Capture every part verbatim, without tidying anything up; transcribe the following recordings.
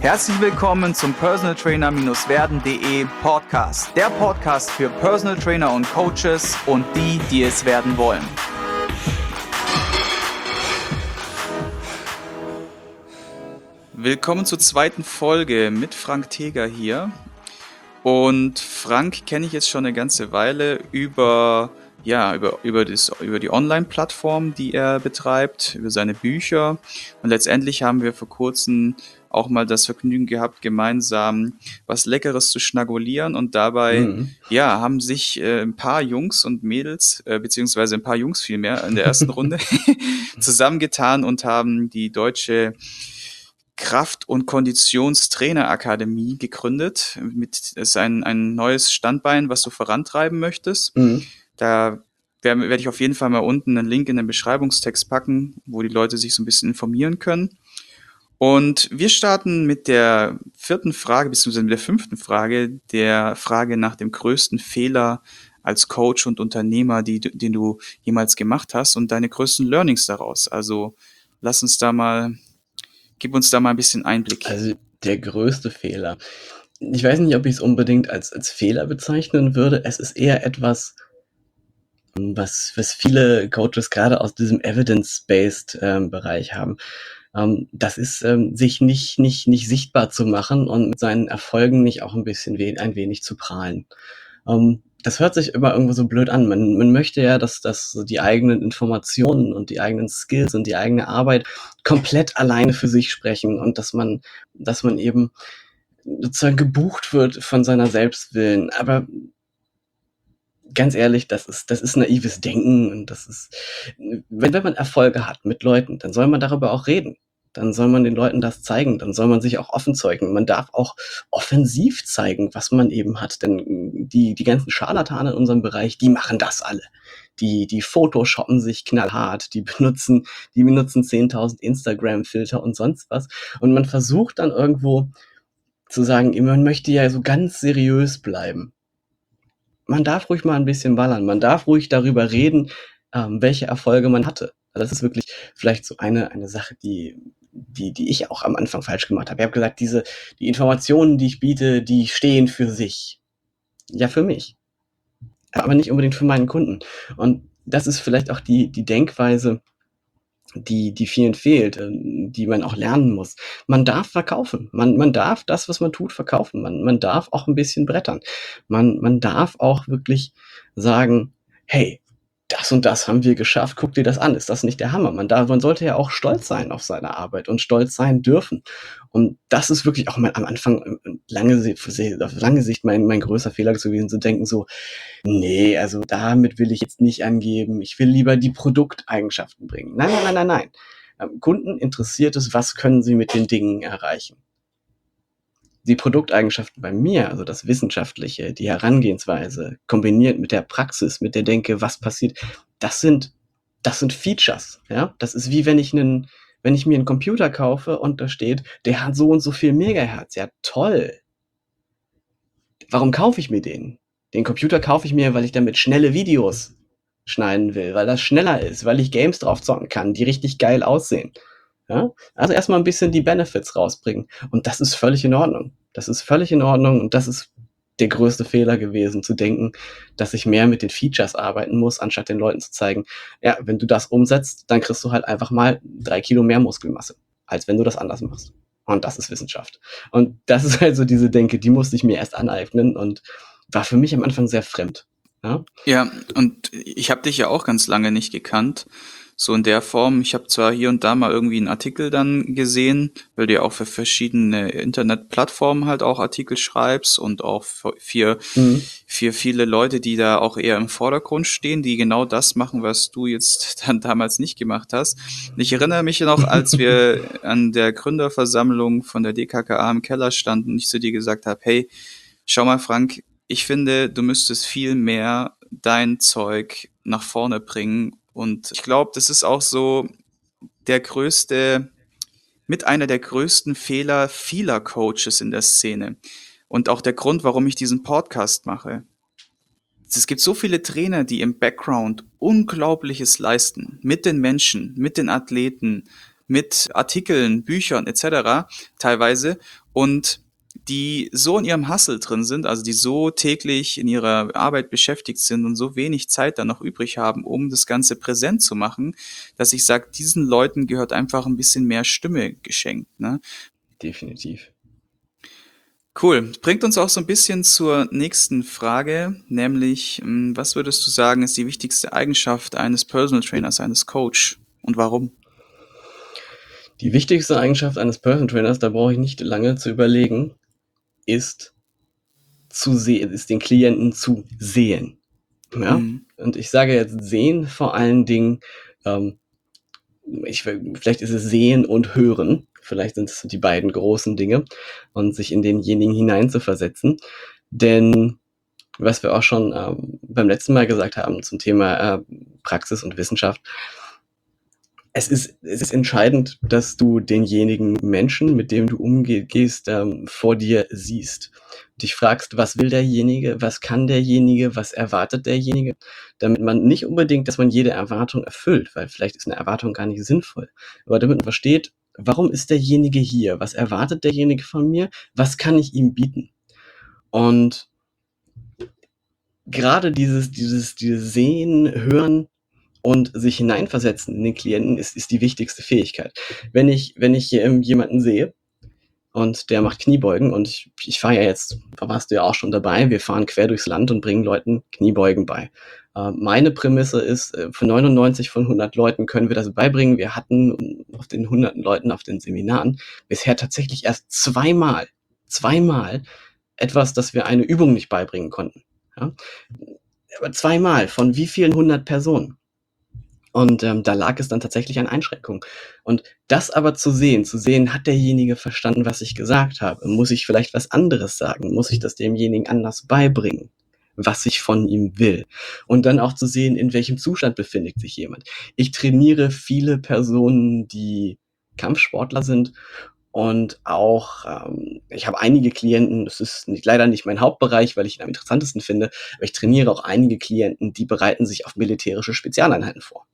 Herzlich willkommen zum Personal Trainer Werden Punkt de Podcast. Der Podcast für Personal Trainer und Coaches und die, die es werden wollen. Willkommen zur zweiten Folge mit Frank Teger hier. Und Frank kenne ich jetzt schon eine ganze Weile über, ja, über, über, das, über die Online-Plattform, die er betreibt, über seine Bücher. Und letztendlich haben wir vor kurzem auch mal das Vergnügen gehabt, gemeinsam was Leckeres zu schnabulieren. Und dabei, Mhm. ja, haben sich äh, ein paar Jungs und Mädels, äh, beziehungsweise ein paar Jungs vielmehr in der ersten Runde zusammengetan und haben die deutsche Kraft- und Konditionstrainerakademie gegründet. Mit, das ist ein, ein neues Standbein, was du vorantreiben möchtest. Mhm. Da werde werd ich auf jeden Fall mal unten einen Link in den Beschreibungstext packen, wo die Leute sich so ein bisschen informieren können. Und wir starten mit der vierten Frage, beziehungsweise mit der fünften Frage, der Frage nach dem größten Fehler als Coach und Unternehmer, die, den du jemals gemacht hast und deine größten Learnings daraus. Also lass uns da mal, gib uns da mal ein bisschen Einblick. Also der größte Fehler. Ich weiß nicht, ob ich es unbedingt als, als Fehler bezeichnen würde. Es ist eher etwas, was, was viele Coaches gerade aus diesem Evidence-Based ähm, Bereich haben. Ähm, das ist, ähm, sich nicht, nicht, nicht sichtbar zu machen und mit seinen Erfolgen nicht auch ein bisschen we- ein wenig zu prahlen. Ähm, das hört sich immer irgendwo so blöd an. Man, man möchte ja, dass, dass so die eigenen Informationen und die eigenen Skills und die eigene Arbeit komplett alleine für sich sprechen und dass man, dass man eben sozusagen gebucht wird von seiner Selbstwillen. Aber ganz ehrlich, das ist, das ist naives Denken und das ist, wenn, wenn man Erfolge hat mit Leuten, dann soll man darüber auch reden. Dann soll man den Leuten das zeigen, dann soll man sich auch offen zeigen. Man darf auch offensiv zeigen, was man eben hat, denn die, die ganzen Scharlatane in unserem Bereich, die machen das alle. Die, die photoshoppen sich knallhart, die benutzen, die benutzen zehntausend Instagram-Filter und sonst was. Und man versucht dann irgendwo zu sagen, man möchte ja so ganz seriös bleiben. Man darf ruhig mal ein bisschen ballern. Man darf ruhig darüber reden, ähm, welche Erfolge man hatte. Also das ist wirklich vielleicht so eine, eine Sache, die, die, die ich auch am Anfang falsch gemacht habe. Ich habe gesagt, diese, die Informationen, die ich biete, die stehen für sich. Ja, für mich. Aber nicht unbedingt für meinen Kunden. Und das ist vielleicht auch die, die Denkweise, die, die vielen fehlt, ähm, die man auch lernen muss. Man darf verkaufen. Man, man darf das, was man tut, verkaufen. Man, man darf auch ein bisschen brettern. Man, man darf auch wirklich sagen, hey, das und das haben wir geschafft. Guck dir das an. Ist das nicht der Hammer? Man darf, man sollte ja auch stolz sein auf seine Arbeit und stolz sein dürfen. Und das ist wirklich auch mal am Anfang äh, lange, auf lange Sicht mein, mein größer Fehler gewesen, zu denken so, nee, also damit will ich jetzt nicht angeben. Ich will lieber die Produkteigenschaften bringen. Nein, nein, nein, nein, nein. Ähm, Kunden interessiert es, was können sie mit den Dingen erreichen. Die Produkteigenschaften bei mir, also das Wissenschaftliche, die Herangehensweise, kombiniert mit der Praxis, mit der Denke, was passiert, das sind, das sind Features. Ja? Das ist wie wenn ich einen, wenn ich mir einen Computer kaufe und da steht, der hat so und so viel Megahertz. Ja, toll. Warum kaufe ich mir den? Den Computer kaufe ich mir, weil ich damit schnelle Videos schneiden will, weil das schneller ist, weil ich Games drauf zocken kann, die richtig geil aussehen. Ja? Also erstmal ein bisschen die Benefits rausbringen. Und das ist völlig in Ordnung. Das ist völlig in Ordnung und das ist der größte Fehler gewesen, zu denken, dass ich mehr mit den Features arbeiten muss, anstatt den Leuten zu zeigen, ja, wenn du das umsetzt, dann kriegst du halt einfach mal drei Kilo mehr Muskelmasse, als wenn du das anders machst. Und das ist Wissenschaft. Und das ist halt so diese Denke, die musste ich mir erst aneignen und war für mich am Anfang sehr fremd. Ja, Ja, und ich habe dich ja auch ganz lange nicht gekannt, so in der Form. Ich habe zwar hier und da mal irgendwie einen Artikel dann gesehen, weil du ja auch für verschiedene Internetplattformen halt auch Artikel schreibst und auch für, für mhm. für viele Leute, die da auch eher im Vordergrund stehen, die genau das machen, was du jetzt dann damals nicht gemacht hast. Und ich erinnere mich noch, als wir an der Gründerversammlung von der D K K A im Keller standen und ich zu dir gesagt habe, hey, schau mal, Frank, ich finde, du müsstest viel mehr dein Zeug nach vorne bringen. Und ich glaube, das ist auch so der größte, mit einer der größten Fehler vieler Coaches in der Szene. Und auch der Grund, warum ich diesen Podcast mache. Es gibt so viele Trainer, die im Background Unglaubliches leisten. Mit den Menschen, mit den Athleten, mit Artikeln, Büchern et cetera teilweise und die so in ihrem Hustle drin sind, also die so täglich in ihrer Arbeit beschäftigt sind und so wenig Zeit dann noch übrig haben, um das Ganze präsent zu machen, dass ich sage, diesen Leuten gehört einfach ein bisschen mehr Stimme geschenkt. Ne? Definitiv. Cool. Bringt uns auch so ein bisschen zur nächsten Frage, nämlich, ähm, was würdest du sagen, ist die wichtigste Eigenschaft eines Personal Trainers, eines Coach und warum? Die wichtigste Eigenschaft eines Personal Trainers, da brauche ich nicht lange zu überlegen, ist zu sehen, ist den Klienten zu sehen. Ja? Mhm. Und ich sage jetzt sehen vor allen Dingen, ähm, ich, vielleicht ist es sehen und hören. Vielleicht sind es die beiden großen Dinge und sich in denjenigen hineinzuversetzen. Denn was wir auch schon ähm, beim letzten Mal gesagt haben zum Thema äh, Praxis und Wissenschaft, es ist, es ist entscheidend, dass du denjenigen Menschen, mit dem du umgehst, ähm, vor dir siehst. Dich fragst, was will derjenige, was kann derjenige, was erwartet derjenige, damit man nicht unbedingt, dass man jede Erwartung erfüllt, weil vielleicht ist eine Erwartung gar nicht sinnvoll, aber damit man versteht, warum ist derjenige hier, was erwartet derjenige von mir, was kann ich ihm bieten? Und gerade dieses, dieses, dieses Sehen, Hören und sich hineinversetzen in den Klienten ist, ist die wichtigste Fähigkeit. Wenn ich, wenn ich ähm, jemanden sehe und der macht Kniebeugen und ich, ich fahre ja jetzt, da warst du ja auch schon dabei, wir fahren quer durchs Land und bringen Leuten Kniebeugen bei. Äh, meine Prämisse ist, äh, für neunundneunzig von hundert Leuten können wir das beibringen. Wir hatten auf den hunderten Leuten auf den Seminaren bisher tatsächlich erst zweimal, zweimal etwas, das wir eine Übung nicht beibringen konnten. Ja? Aber zweimal von wie vielen hundert Personen? Und ähm, da lag es dann tatsächlich an Einschränkungen. Und das aber zu sehen, zu sehen, hat derjenige verstanden, was ich gesagt habe? Muss ich vielleicht was anderes sagen? Muss ich das demjenigen anders beibringen, was ich von ihm will? Und dann auch zu sehen, in welchem Zustand befindet sich jemand. Ich trainiere viele Personen, die Kampfsportler sind und auch, ähm, ich habe einige Klienten, das ist nicht, leider nicht mein Hauptbereich, weil ich ihn am interessantesten finde, aber ich trainiere auch einige Klienten, die bereiten sich auf militärische Spezialeinheiten vor.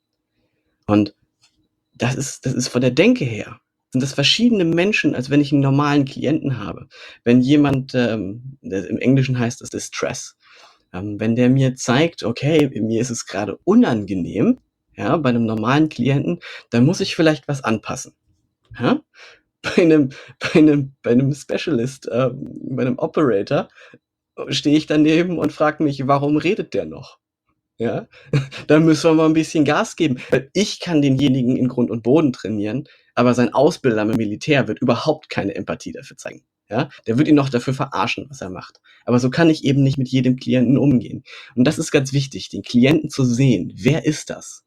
Und das ist, das ist von der Denke her, sind das verschiedene Menschen, als wenn ich einen normalen Klienten habe. Wenn jemand, ähm, im Englischen heißt das Distress, ähm, wenn der mir zeigt, okay, mir ist es gerade unangenehm, ja, bei einem normalen Klienten, dann muss ich vielleicht was anpassen. Ja? Bei einem, bei einem, bei einem Specialist, ähm, bei einem Operator, stehe ich daneben und frage mich, warum redet der noch? Ja, da müssen wir mal ein bisschen Gas geben. Ich kann denjenigen in Grund und Boden trainieren, aber sein Ausbilder im Militär wird überhaupt keine Empathie dafür zeigen. Ja, der wird ihn noch dafür verarschen, was er macht. Aber so kann ich eben nicht mit jedem Klienten umgehen. Und das ist ganz wichtig, den Klienten zu sehen. Wer ist das?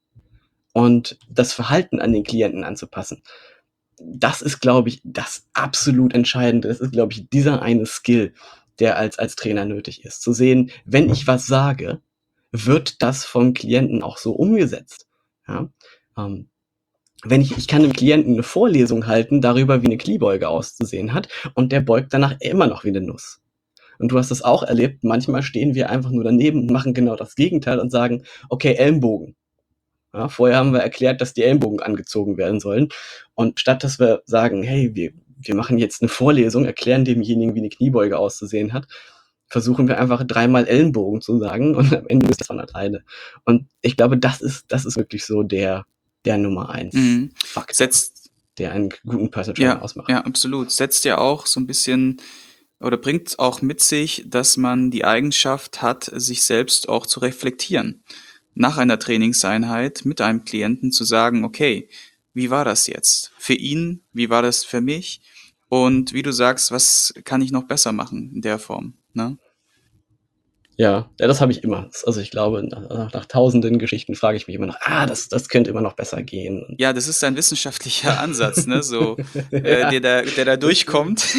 Und das Verhalten an den Klienten anzupassen. Das ist, glaube ich, das absolut Entscheidende. Das ist, glaube ich, dieser eine Skill, der als, als Trainer nötig ist. Zu sehen, wenn ich was sage, wird das vom Klienten auch so umgesetzt. Ja? Ähm, wenn ich, ich kann dem Klienten eine Vorlesung halten darüber, wie eine Kniebeuge auszusehen hat, und der beugt danach immer noch wie eine Nuss. Und du hast das auch erlebt, manchmal stehen wir einfach nur daneben und machen genau das Gegenteil und sagen, okay, Ellenbogen. Ja, vorher haben wir erklärt, dass die Ellenbogen angezogen werden sollen. Und statt dass wir sagen, hey, wir, wir machen jetzt eine Vorlesung, erklären demjenigen, wie eine Kniebeuge auszusehen hat, versuchen wir einfach dreimal Ellenbogen zu sagen und am Ende ist das von alleine. Und ich glaube, das ist, das ist wirklich so der, der Nummer eins Mhm. Faktor, Setzt, der einen guten Personal Trainer ja, ausmacht. ja, absolut. Setzt ja auch so ein bisschen oder bringt auch mit sich, dass man die Eigenschaft hat, sich selbst auch zu reflektieren. Nach einer Trainingseinheit mit einem Klienten zu sagen, okay, wie war das jetzt? Für ihn, wie war das für mich? Und wie du sagst, was kann ich noch besser machen in der Form? Ne? Ja, ja, das habe ich immer. Also ich glaube, nach, nach tausenden Geschichten frage ich mich immer noch, ah, das, das könnte immer noch besser gehen. Und Ja, das ist ein wissenschaftlicher Ansatz, ne? So, äh, der ja, da, der da das stimmt. durchkommt.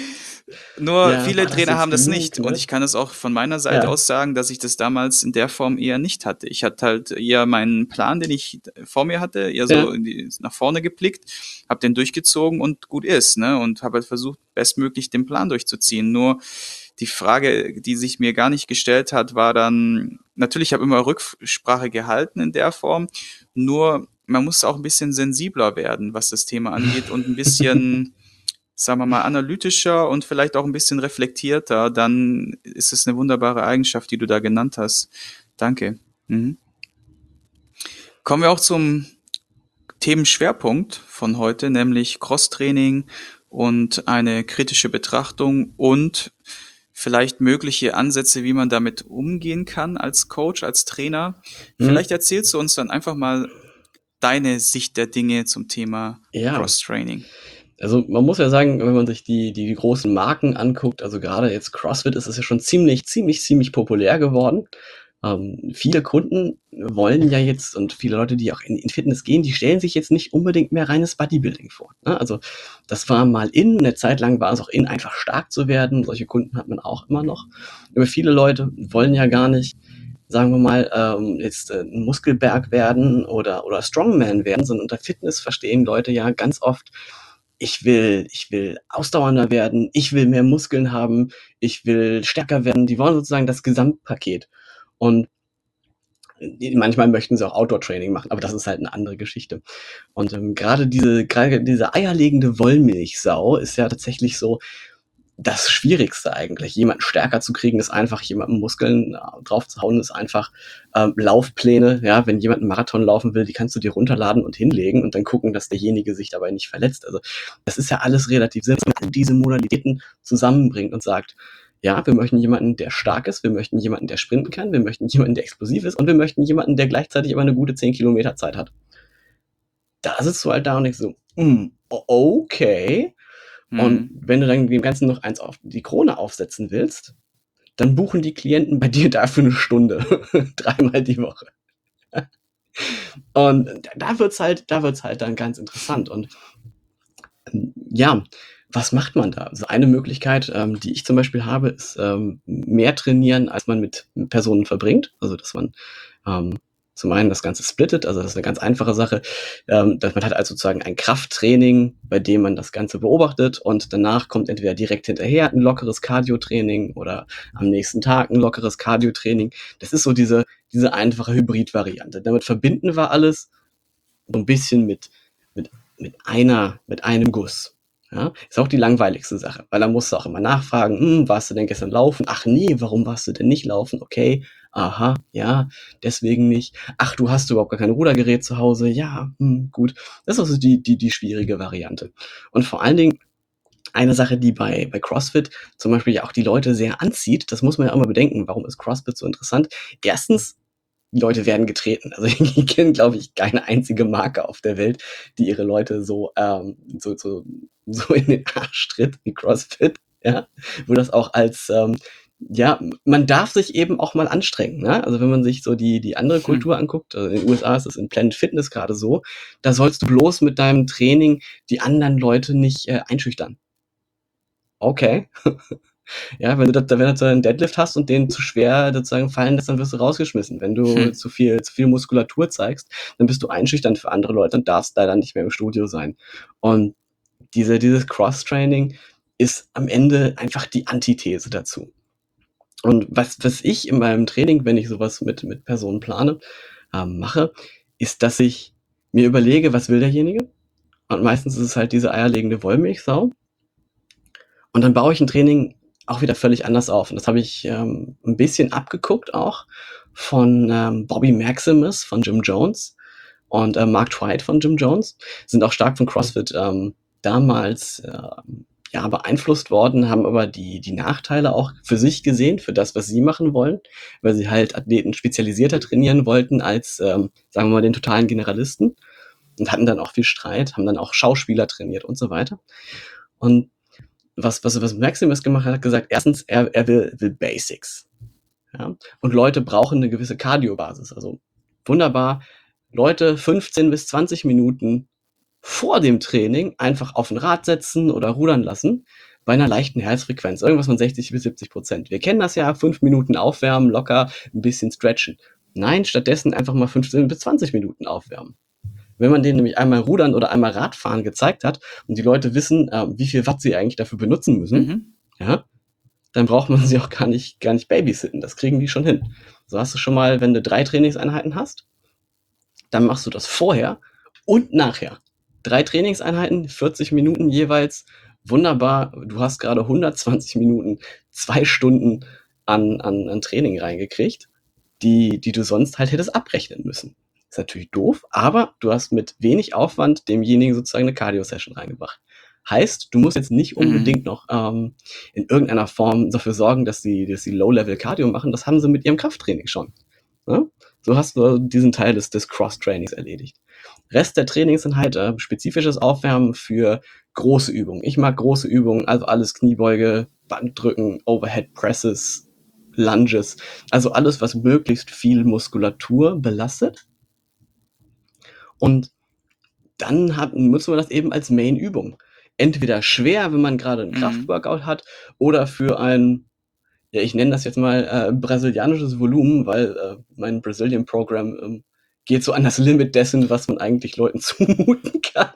Nur Ja, viele war das Trainer jetzt haben das genug, nicht. Und ne? ich kann es auch von meiner Seite Ja, aus sagen, dass ich das damals in der Form eher nicht hatte. Ich hatte halt eher meinen Plan, den ich vor mir hatte, eher so ja, in die, nach vorne geblickt, habe den durchgezogen und gut ist, ne? Und habe halt versucht, bestmöglich den Plan durchzuziehen. Nur die Frage, die sich mir gar nicht gestellt hat, war dann, natürlich habe ich immer Rücksprache gehalten in der Form, nur man muss auch ein bisschen sensibler werden, was das Thema angeht und ein bisschen, sagen wir mal, analytischer und vielleicht auch ein bisschen reflektierter, dann ist es eine wunderbare Eigenschaft, die du da genannt hast. Danke. Mhm. Kommen wir auch zum Themenschwerpunkt von heute, nämlich Crosstraining und eine kritische Betrachtung und vielleicht mögliche Ansätze, wie man damit umgehen kann als Coach, als Trainer. Hm, Vielleicht erzählst du uns dann einfach mal deine Sicht der Dinge zum Thema ja, Cross-Training. also man muss ja sagen, wenn man sich die, die, die großen Marken anguckt, also gerade jetzt CrossFit ist es ja schon ziemlich, ziemlich, ziemlich populär geworden. Ähm, viele Kunden wollen ja jetzt und viele Leute, die auch in, in Fitness gehen, die stellen sich jetzt nicht unbedingt mehr reines Bodybuilding vor. Ne? Also das war mal in, eine Zeit lang war es auch in, einfach stark zu werden. Solche Kunden hat man auch immer noch. Aber viele Leute wollen ja gar nicht, sagen wir mal, ähm, jetzt äh, ein Muskelberg werden oder, oder Strongman werden, sondern unter Fitness verstehen Leute ja ganz oft, ich will, ich will ausdauernder werden, ich will mehr Muskeln haben, ich will stärker werden. Die wollen sozusagen das Gesamtpaket. Und manchmal möchten sie auch Outdoor-Training machen, aber das ist halt eine andere Geschichte. Und ähm, gerade diese, gerade diese eierlegende Wollmilchsau ist ja tatsächlich so das Schwierigste eigentlich. Jemanden stärker zu kriegen, ist einfach, jemanden Muskeln äh, drauf zu hauen, ist einfach ähm, Laufpläne. Ja, wenn jemand einen Marathon laufen will, die kannst du dir runterladen und hinlegen und dann gucken, dass derjenige sich dabei nicht verletzt. Also das ist ja alles relativ simpel, wenn man diese Modalitäten zusammenbringt und sagt, ja, wir möchten jemanden, der stark ist, wir möchten jemanden, der sprinten kann, wir möchten jemanden, der explosiv ist und wir möchten jemanden, der gleichzeitig aber eine gute zehn Kilometer Zeit hat. Da sitzt du halt da und denkst so, mm, okay. Und Hm. wenn du dann dem Ganzen noch eins auf die Krone aufsetzen willst, dann buchen die Klienten bei dir dafür eine Stunde, dreimal die Woche. Und da wird's halt, da wird's halt dann ganz interessant. Und ähm, ja, was macht man da? Also eine Möglichkeit, ähm, die ich zum Beispiel habe, ist ähm, mehr trainieren, als man mit Personen verbringt. Also dass man ähm, zum einen das Ganze splittet, also das ist eine ganz einfache Sache, ähm, dass man hat also sozusagen ein Krafttraining, bei dem man das Ganze beobachtet und danach kommt entweder direkt hinterher ein lockeres Cardio-Training oder am nächsten Tag ein lockeres Cardio-Training. Das ist so diese, diese einfache Hybrid-Variante. Damit verbinden wir alles so ein bisschen mit, mit, mit einer, mit einem Guss. Ja, ist auch die langweiligste Sache, weil da musst du auch immer nachfragen, hm, warst du denn gestern laufen? Ach nee, warum warst du denn nicht laufen? Okay, aha, ja, deswegen nicht. Ach, du hast überhaupt gar kein Rudergerät zu Hause? Ja, hm, gut. Das ist also die, die, die schwierige Variante. Und vor allen Dingen eine Sache, die bei, bei CrossFit zum Beispiel ja auch die Leute sehr anzieht, das muss man ja auch mal bedenken, warum ist CrossFit so interessant? Erstens, die Leute werden getreten. Also ich kenne, glaube ich, keine einzige Marke auf der Welt, die ihre Leute so, ähm, so, so, so in den Arsch tritt wie CrossFit, ja, wo das auch als, ähm, ja, man darf sich eben auch mal anstrengen. Ne? Also wenn man sich so die, die andere Hm. Kultur anguckt, also in den U S A ist es in Planet Fitness gerade so, da sollst du bloß mit deinem Training die anderen Leute nicht äh, einschüchtern. Okay. Ja, wenn du da, wenn du einen Deadlift hast und den zu schwer sozusagen fallen lässt, dann wirst du rausgeschmissen. Wenn du Hm. zu viel, zu viel Muskulatur zeigst, dann bist du einschüchternd für andere Leute und darfst leider nicht mehr im Studio sein. Und diese, dieses Cross-Training ist am Ende einfach die Antithese dazu. Und was, was ich in meinem Training, wenn ich sowas mit, mit Personen plane, ähm, mache, ist, dass ich mir überlege, was will derjenige? Und meistens ist es halt diese eierlegende Wollmilchsau. Und dann baue ich ein Training auch wieder völlig anders auf. Und das habe ich ähm, ein bisschen abgeguckt auch von ähm, Bobby Maximus von Jim Jones und äh, Mark Twight von Jim Jones. Sind auch stark von CrossFit ähm, damals äh, ja, beeinflusst worden, haben aber die, die Nachteile auch für sich gesehen, für das, was sie machen wollen, weil sie halt Athleten spezialisierter trainieren wollten als, ähm, sagen wir mal, den totalen Generalisten und hatten dann auch viel Streit, haben dann auch Schauspieler trainiert und so weiter. Und was, was, was Maximus gemacht hat, hat gesagt, erstens, er, er will, will Basics. Ja? Und Leute brauchen eine gewisse Cardio-Basis. Also wunderbar, Leute fünfzehn bis zwanzig Minuten vor dem Training einfach auf ein Rad setzen oder rudern lassen bei einer leichten Herzfrequenz, irgendwas von sechzig bis siebzig Prozent. Wir kennen das ja, fünf Minuten aufwärmen, locker ein bisschen stretchen. Nein, stattdessen einfach mal fünfzehn bis zwanzig Minuten aufwärmen. Wenn man denen nämlich einmal Rudern oder einmal Radfahren gezeigt hat und die Leute wissen, äh, wie viel Watt sie eigentlich dafür benutzen müssen, Mhm. ja, dann braucht man sie auch gar nicht, gar nicht babysitten. Das kriegen die schon hin. So hast du schon mal, wenn du drei Trainingseinheiten hast, dann machst du das vorher und nachher. Drei Trainingseinheiten, vierzig Minuten jeweils. Wunderbar. Du hast gerade hundertzwanzig Minuten, zwei Stunden an, an, an Training reingekriegt, die, die du sonst halt hättest abrechnen müssen. Ist natürlich doof, aber du hast mit wenig Aufwand demjenigen sozusagen eine Cardio-Session reingebracht. Heißt, du musst jetzt nicht unbedingt Mhm. noch ähm, in irgendeiner Form dafür sorgen, dass die, dass die Low-Level-Cardio machen. Das haben sie mit ihrem Krafttraining schon. Ja? So hast du diesen Teil des, des Cross-Trainings erledigt. Rest der Trainings sind halt äh, spezifisches Aufwärmen für große Übungen. Ich mag große Übungen, also alles Kniebeuge, Bankdrücken, Overhead Presses, Lunges, also alles, was möglichst viel Muskulatur belastet. Und dann hat, nutzen wir das eben als Main-Übung. Entweder schwer, wenn man gerade einen Mhm. Kraftworkout hat, oder für ein, ja, ich nenne das jetzt mal äh, brasilianisches Volumen, weil äh, mein Brazilian Program ähm, geht so an das Limit dessen, was man eigentlich Leuten zumuten kann.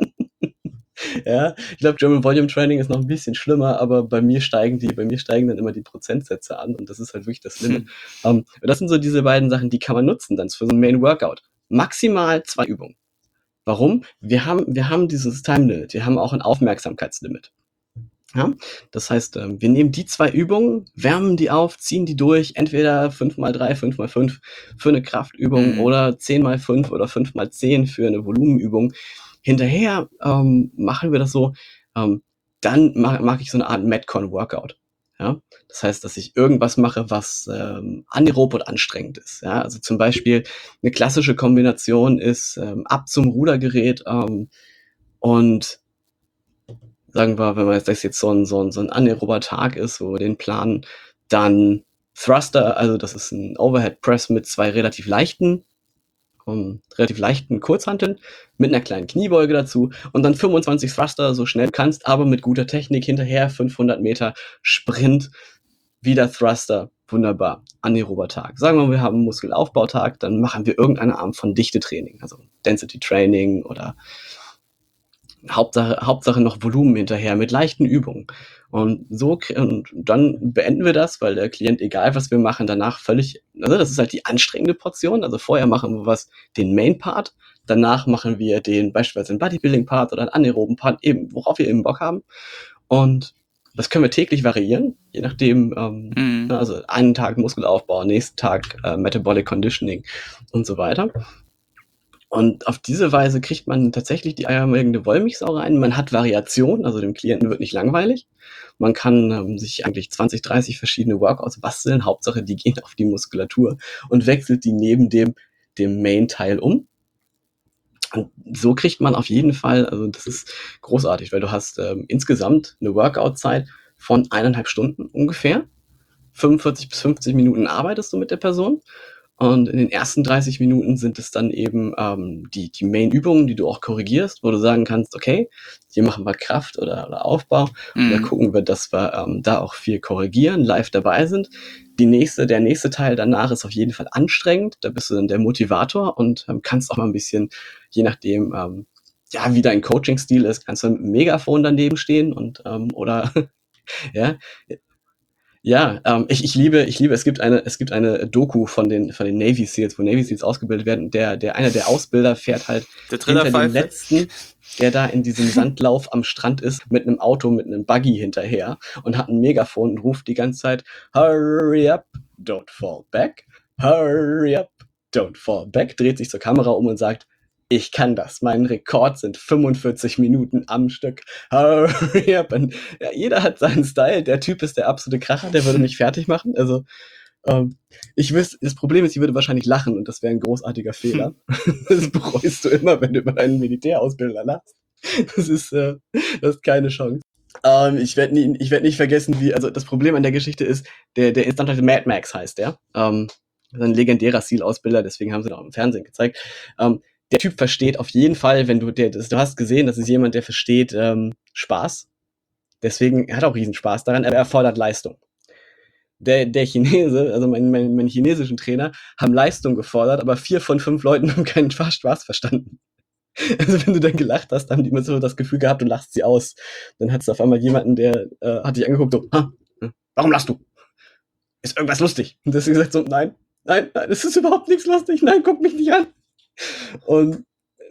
Ja, ich glaube, German Volume Training ist noch ein bisschen schlimmer, aber bei mir steigen die, bei mir steigen dann immer die Prozentsätze an und das ist halt wirklich das Limit. Hm. Ähm, das sind so diese beiden Sachen, die kann man nutzen dann für so ein Main Workout. Maximal zwei Übungen. Warum? Wir haben, wir haben dieses Time Limit, wir haben auch ein Aufmerksamkeitslimit. Ja? Das heißt, ähm, wir nehmen die zwei Übungen, wärmen die auf, ziehen die durch, entweder fünf mal drei, fünf mal fünf für eine Kraftübung Mhm. oder zehn mal fünf oder fünf mal zehn für eine Volumenübung. Hinterher ähm, machen wir das so, ähm, dann mag, mag ich so eine Art Metcon-Workout. Ja? Das heißt, dass ich irgendwas mache, was ähm, anaerob und anstrengend ist. Ja? Also zum Beispiel eine klassische Kombination ist ähm, ab zum Rudergerät ähm, und sagen wir, wenn man jetzt, das jetzt so ein, so ein, so ein anaerober Tag ist, wo wir den planen, dann Thruster, also das ist ein Overhead Press mit zwei relativ leichten, um, relativ leichten Kurzhanteln, mit einer kleinen Kniebeuge dazu und dann fünfundzwanzig Thruster, so schnell du kannst, aber mit guter Technik hinterher, fünfhundert Meter Sprint, wieder Thruster, wunderbar, anaerober Tag. Sagen wir, wir haben einen Muskelaufbautag, dann machen wir irgendeine Art von Dichtetraining, also Density Training oder Hauptsache, Hauptsache noch Volumen hinterher mit leichten Übungen. Und so, und dann beenden wir das, weil der Klient, egal was wir machen, danach völlig, also das ist halt die anstrengende Portion. Also vorher machen wir was, den Main-Part, danach machen wir den beispielsweise den Bodybuilding-Part oder einen anaeroben Part, eben, worauf wir eben Bock haben. Und das können wir täglich variieren, je nachdem, ähm, Mhm. also einen Tag Muskelaufbau, nächsten Tag äh, Metabolic Conditioning und so weiter. Und auf diese Weise kriegt man tatsächlich die eierlegende Wollmilchsau rein. Man hat Variation, also dem Klienten wird nicht langweilig. Man kann ähm, sich eigentlich zwanzig, dreißig verschiedene Workouts basteln. Hauptsache, die gehen auf die Muskulatur und wechselt die neben dem, dem Main-Teil um. Und so kriegt man auf jeden Fall, also das ist großartig, weil du hast ähm, insgesamt eine Workout-Zeit von eineinhalb Stunden ungefähr. fünfundvierzig bis fünfzig Minuten arbeitest du mit der Person. Und in den ersten dreißig Minuten sind es dann eben ähm, die, die Main-Übungen, die du auch korrigierst, wo du sagen kannst, okay, hier machen wir Kraft oder, oder Aufbau. Und da Mhm. gucken wir, dass wir ähm, da auch viel korrigieren, live dabei sind. Die nächste, der nächste Teil danach ist auf jeden Fall anstrengend. Da bist du dann der Motivator und ähm, kannst auch mal ein bisschen, je nachdem, ähm, ja, wie dein Coaching-Stil ist, kannst du mit einem Megafon daneben stehen und ähm, oder ja, ja, ähm, ich, ich liebe, ich liebe, es gibt eine, es gibt eine Doku von den, von den Navy Seals, wo Navy Seals ausgebildet werden. Der, der, einer der Ausbilder fährt halt Der hinter dem Trillerpfeife. letzten, der da in diesem Sandlauf am Strand ist, mit einem Auto, mit einem Buggy hinterher und hat ein Megafon und ruft die ganze Zeit, hurry up, don't fall back, hurry up, don't fall back, dreht sich zur Kamera um und sagt, ich kann das. Mein Rekord sind fünfundvierzig Minuten am Stück. Hurry up. Und ja, jeder hat seinen Style. Der Typ ist der absolute Kracher, der würde mich fertig machen. Also, ähm, ich wüsste, das Problem ist, ich würde wahrscheinlich lachen und das wäre ein großartiger Fehler. Das bereust du immer, wenn du über deinen Militärausbilder lachst. Das ist, äh, das ist keine Chance. Ähm, ich werde nie, ich werd nicht vergessen, wie, also das Problem an der Geschichte ist, der, der Instantante Mad Max heißt der. Ähm, ein legendärer Seal-Ausbilder, deswegen haben sie ihn auch im Fernsehen gezeigt. Ähm, der Typ versteht auf jeden Fall, wenn du, der, das, du hast gesehen, das ist jemand, der versteht ähm, Spaß. Deswegen er hat auch riesen Spaß daran, aber er fordert Leistung. Der, der Chinese, also mein, mein, meine chinesischen Trainer, haben Leistung gefordert, aber vier von fünf Leuten haben keinen Spaß, Spaß verstanden. Also wenn du dann gelacht hast, haben die immer so das Gefühl gehabt, du lachst sie aus. Dann hattest du auf einmal jemanden, der äh, hat dich angeguckt, so, ha, warum lachst du? Ist irgendwas lustig? Und deswegen gesagt so, nein, nein, nein, es ist überhaupt nichts lustig, nein, guck mich nicht an. Und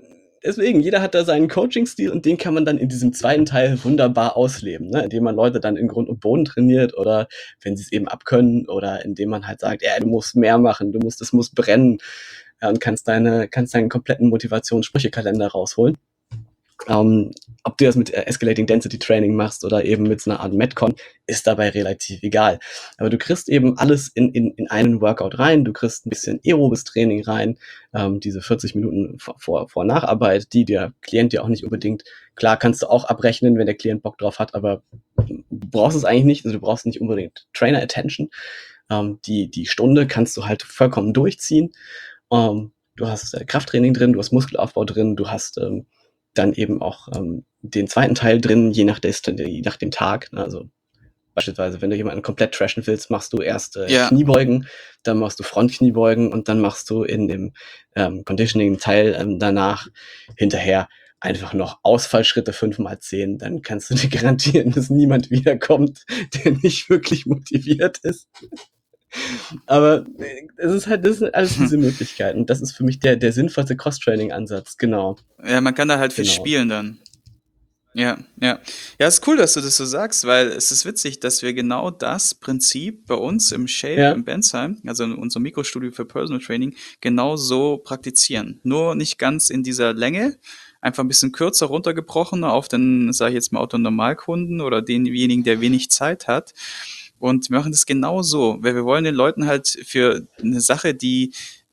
deswegen, jeder hat da seinen Coaching-Stil und den kann man dann in diesem zweiten Teil wunderbar ausleben, ne? Indem man Leute dann in Grund und Boden trainiert oder wenn sie es eben abkönnen oder indem man halt sagt, ja, du musst mehr machen, du musst, das muss brennen, ja, und kannst deine, kannst deinen kompletten Motivations-Sprüche-Kalender rausholen. Um, ob du das mit Escalating Density Training machst oder eben mit so einer Art Metcon, ist dabei relativ egal. Aber du kriegst eben alles in, in, in einen Workout rein, du kriegst ein bisschen aerobes Training rein, ähm, diese vierzig Minuten vor, vor, vor Nacharbeit, die der Klient dir auch nicht unbedingt, klar kannst du auch abrechnen, wenn der Klient Bock drauf hat, aber du brauchst es eigentlich nicht, also du brauchst nicht unbedingt Trainer Attention. Ähm, die, die Stunde kannst du halt vollkommen durchziehen. Ähm, du hast äh, Krafttraining drin, du hast Muskelaufbau drin, du hast ähm, dann eben auch ähm, den zweiten Teil drin, je nach, des, je nach dem Tag. Ne? Also beispielsweise, wenn du jemanden komplett trashen willst, machst du erst äh, Ja. Kniebeugen, dann machst du Frontkniebeugen und dann machst du in dem ähm, Conditioning-Teil ähm, danach hinterher einfach noch Ausfallschritte fünf mal zehn. Dann kannst du dir garantieren, dass niemand wiederkommt, der nicht wirklich motiviert ist. Aber es ist halt, das sind alles diese Möglichkeiten. Das ist für mich der, der sinnvollste Cross-Training-Ansatz, genau. Ja, man kann da halt viel Genau. spielen dann. Ja, ja. Ja, ist cool, dass du das so sagst, weil es ist witzig, dass wir genau das Prinzip bei uns im Shape, Ja. im Bensheim, also in unserem Mikrostudio für Personal Training, genau so praktizieren. Nur nicht ganz in dieser Länge, einfach ein bisschen kürzer runtergebrochen auf den, sage ich jetzt mal, Autonormalkunden oder denjenigen, der wenig Zeit hat. Und wir machen das genau so, weil wir wollen den Leuten halt für eine Sache, die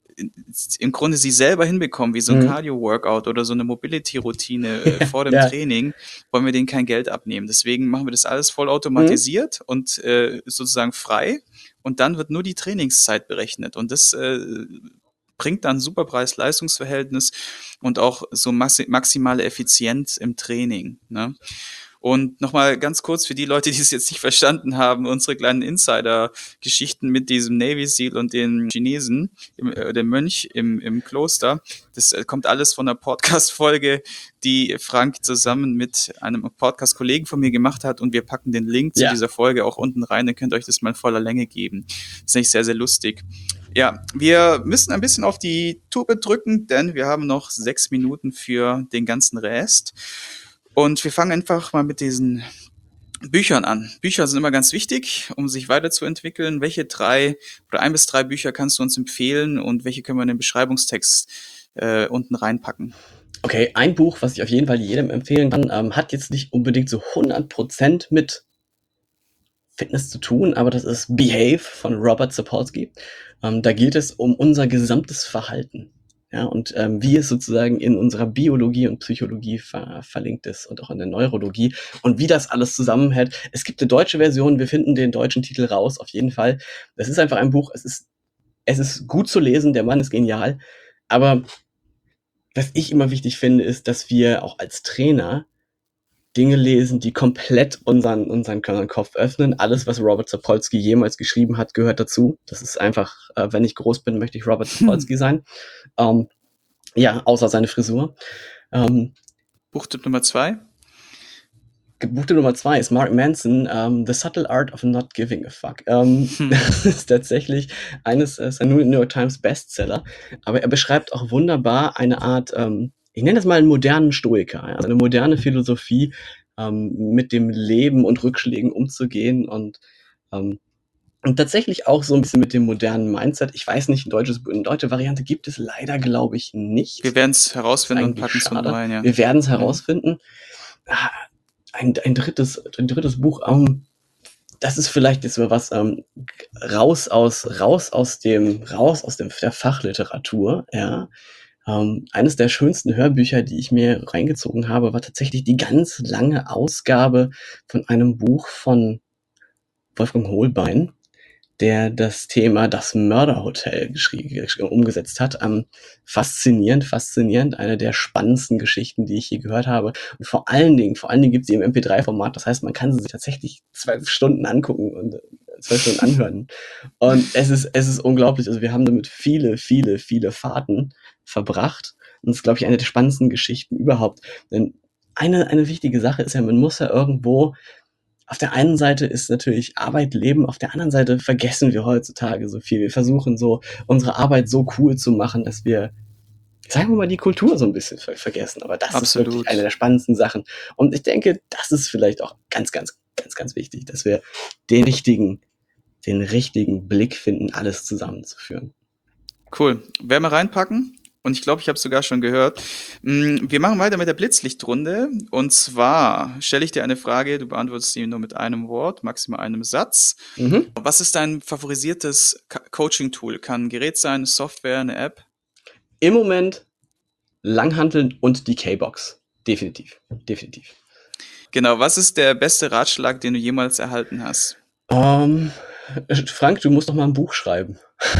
im Grunde sie selber hinbekommen, wie so ein Mhm. Cardio-Workout oder so eine Mobility-Routine äh, vor dem Ja. Training, wollen wir denen kein Geld abnehmen. Deswegen machen wir das alles vollautomatisiert und äh, sozusagen frei. Und dann wird nur die Trainingszeit berechnet. Und das äh, bringt dann super Preis-Leistungs-Verhältnis und auch so maxi- maximale Effizienz im Training. Ne? Und nochmal ganz kurz für die Leute, die es jetzt nicht verstanden haben, unsere kleinen Insider-Geschichten mit diesem Navy Seal und den Chinesen, im, äh, dem Mönch im, im Kloster, das äh, kommt alles von einer Podcast-Folge, die Frank zusammen mit einem Podcast-Kollegen von mir gemacht hat, und wir packen den Link zu Ja. dieser Folge auch unten rein, dann könnt ihr euch das mal in voller Länge geben. Das ist nämlich sehr, sehr lustig. Ja, wir müssen ein bisschen auf die Tube drücken, denn wir haben noch sechs Minuten für den ganzen Rest. Und wir fangen einfach mal mit diesen Büchern an. Bücher sind immer ganz wichtig, um sich weiterzuentwickeln. Welche drei oder ein bis drei Bücher kannst du uns empfehlen und welche können wir in den Beschreibungstext äh, unten reinpacken? Okay, ein Buch, was ich auf jeden Fall jedem empfehlen kann, ähm, hat jetzt nicht unbedingt so hundert Prozent mit Fitness zu tun, aber das ist Behave von Robert Sapolsky. Ähm, da geht es um unser gesamtes Verhalten. Ja, und ähm, wie es sozusagen in unserer Biologie und Psychologie ver verlinkt ist und auch in der Neurologie und wie das alles zusammenhält. Es gibt eine deutsche Version, wir finden den deutschen Titel raus, auf jeden Fall. Das ist einfach ein Buch, es ist, es ist gut zu lesen, der Mann ist genial, aber was ich immer wichtig finde, ist, dass wir auch als Trainer Dinge lesen, die komplett unseren, unseren Kopf öffnen. Alles, was Robert Sapolsky jemals geschrieben hat, gehört dazu. Das ist einfach, äh, wenn ich groß bin, möchte ich Robert Sapolsky sein. Ähm, ja, außer seine Frisur. Ähm, Buchtipp Nummer zwei? Buchtipp Nummer zwei ist Mark Manson, um, The Subtle Art of Not Giving a Fuck. Ähm, Hm. Das ist tatsächlich eines, ist ein New York Times Bestseller, aber er beschreibt auch wunderbar eine Art, ähm, ich nenne das mal einen modernen Stoiker, also eine moderne Philosophie, ähm, mit dem Leben und Rückschlägen umzugehen und, ähm, und tatsächlich auch so ein bisschen mit dem modernen Mindset. Ich weiß nicht, ein deutsches, eine deutsche Variante gibt es leider, glaube ich, nicht. Wir werden es herausfinden und Eigentlich packen es unten schade. rein, ja. Wir werden es Mhm. herausfinden. Ah, Ein, ein, drittes, ein drittes Buch, ähm, das ist vielleicht jetzt so was, ähm, raus aus, raus aus dem, raus aus dem, der Fachliteratur, ja. Ähm, eines der schönsten Hörbücher, die ich mir reingezogen habe, war tatsächlich die ganz lange Ausgabe von einem Buch von Wolfgang Hohlbein, der das Thema Das Mörderhotel geschrieben, umgesetzt hat. Ähm, faszinierend, faszinierend. Eine der spannendsten Geschichten, die ich je gehört habe. Und vor allen Dingen, vor allen Dingen gibt es sie im M P drei Format. Das heißt, man kann sie sich tatsächlich zwölf Stunden angucken und äh, zwölf Stunden anhören. Und es ist, es ist unglaublich. Also wir haben damit viele, viele, viele Fahrten verbracht. Und das ist, glaube ich, eine der spannendsten Geschichten überhaupt. Denn eine, eine wichtige Sache ist ja, man muss ja irgendwo, auf der einen Seite ist natürlich Arbeit Leben, auf der anderen Seite vergessen wir heutzutage so viel. Wir versuchen so, unsere Arbeit so cool zu machen, dass wir sagen wir mal, die Kultur so ein bisschen ver vergessen. Aber das ist wirklich Absolut. eine der spannendsten Sachen. Und ich denke, das ist vielleicht auch ganz, ganz, ganz, ganz wichtig, dass wir den richtigen den richtigen Blick finden, alles zusammenzuführen. Cool. Werden wir reinpacken? Und ich glaube, ich habe es sogar schon gehört. Mm, Wir machen weiter mit der Blitzlichtrunde. Und zwar stelle ich dir eine Frage, du beantwortest sie nur mit einem Wort, maximal einem Satz. Mhm. Was ist dein favorisiertes Ka- Coaching-Tool? Kann ein Gerät sein, Software, eine App? Im Moment Langhanteln und die K-Box. Definitiv. Definitiv. Genau, was ist der beste Ratschlag, den du jemals erhalten hast? Ähm, Frank, du musst doch mal ein Buch schreiben.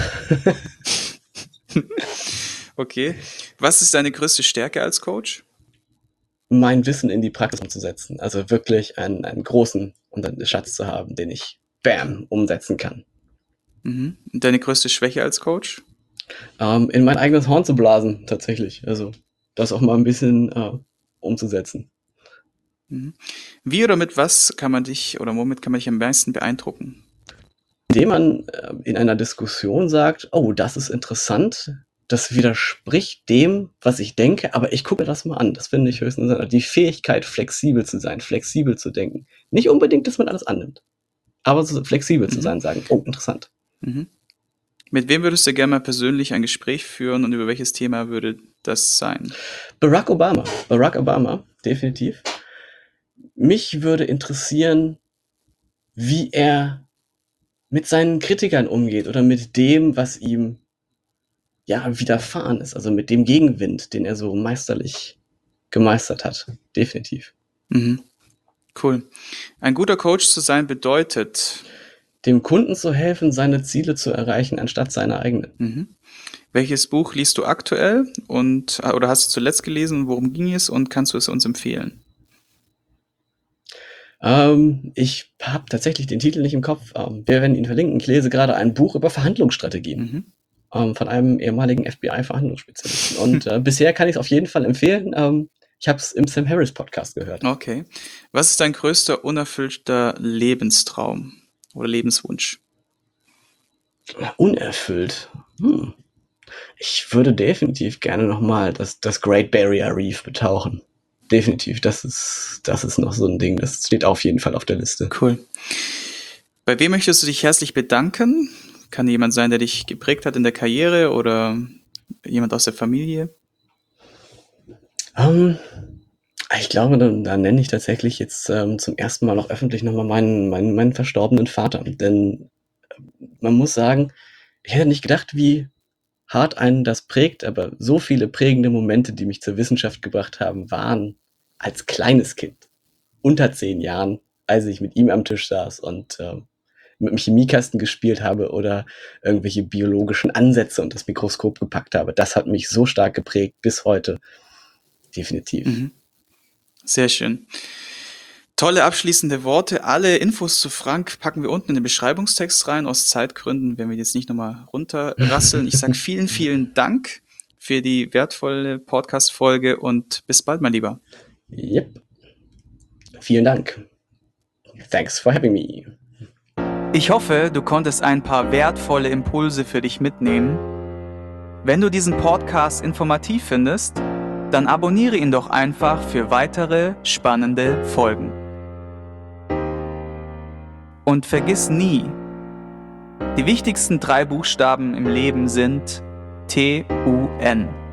Okay. Was ist deine größte Stärke als Coach? Mein Wissen in die Praxis umzusetzen. Also wirklich einen, einen großen und einen Schatz zu haben, den ich, bam, umsetzen kann. Mhm. Und deine größte Schwäche als Coach? Ähm, in mein eigenes Horn zu blasen, tatsächlich. Also das auch mal ein bisschen äh, umzusetzen. Mhm. Wie oder mit was kann man dich oder womit kann man dich am meisten beeindrucken? Indem man äh, in einer Diskussion sagt, oh, das ist interessant, das widerspricht dem, was ich denke, aber ich gucke mir das mal an. Das finde ich höchstens interessant. Die Fähigkeit, flexibel zu sein, flexibel zu denken. Nicht unbedingt, dass man alles annimmt, aber so flexibel zu Mhm. sein, sagen, oh, interessant. Mhm. Mit wem würdest du gerne mal persönlich ein Gespräch führen und über welches Thema würde das sein? Barack Obama, Barack Obama, definitiv. Mich würde interessieren, wie er mit seinen Kritikern umgeht oder mit dem, was ihm ja widerfahren ist, also mit dem Gegenwind, den er so meisterlich gemeistert hat. Definitiv. Mhm. Cool. Ein guter Coach zu sein bedeutet, Dem Kunden zu helfen, seine Ziele zu erreichen, anstatt seine eigenen. mhm. Welches Buch liest du aktuell und oder hast du zuletzt gelesen? Worum ging es und kannst du es uns empfehlen? Ähm, ich habe tatsächlich den Titel nicht im Kopf. Ähm, wir werden ihn verlinken. Ich lese gerade ein Buch über Verhandlungsstrategien Mhm. ähm, von einem ehemaligen F B I-Verhandlungsspezialisten. Und äh, bisher kann ich es auf jeden Fall empfehlen. Ähm, ich habe es im Sam Harris Podcast gehört. Okay. Was ist dein größter unerfüllter Lebenstraum oder Lebenswunsch? Unerfüllt. Hm. Ich würde definitiv gerne nochmal das, das Great Barrier Reef betauchen. Definitiv. Das ist, das ist noch so ein Ding. Das steht auf jeden Fall auf der Liste. Cool. Bei wem möchtest du dich herzlich bedanken? Kann jemand sein, der dich geprägt hat in der Karriere oder jemand aus der Familie? Ähm, ich glaube, da, da nenne ich tatsächlich jetzt ähm, zum ersten Mal auch öffentlich nochmal meinen, meinen, meinen verstorbenen Vater. Denn man muss sagen, ich hätte nicht gedacht, wie hart einen das prägt, aber so viele prägende Momente, die mich zur Wissenschaft gebracht haben, waren als kleines Kind, unter zehn Jahren, als ich mit ihm am Tisch saß und äh, mit dem Chemiekasten gespielt habe oder irgendwelche biologischen Ansätze und das Mikroskop gepackt habe. Das hat mich so stark geprägt bis heute. Definitiv. Mhm. Sehr schön. Tolle abschließende Worte. Alle Infos zu Frank packen wir unten in den Beschreibungstext rein. Aus Zeitgründen werden wir jetzt nicht nochmal runterrasseln. Ich sage vielen, vielen Dank für die wertvolle Podcast-Folge und bis bald, mein Lieber. Yep. Vielen Dank. Thanks for having me. Ich hoffe, du konntest ein paar wertvolle Impulse für dich mitnehmen. Wenn du diesen Podcast informativ findest, dann abonniere ihn doch einfach für weitere spannende Folgen. Und vergiss nie, die wichtigsten drei Buchstaben im Leben sind T U N.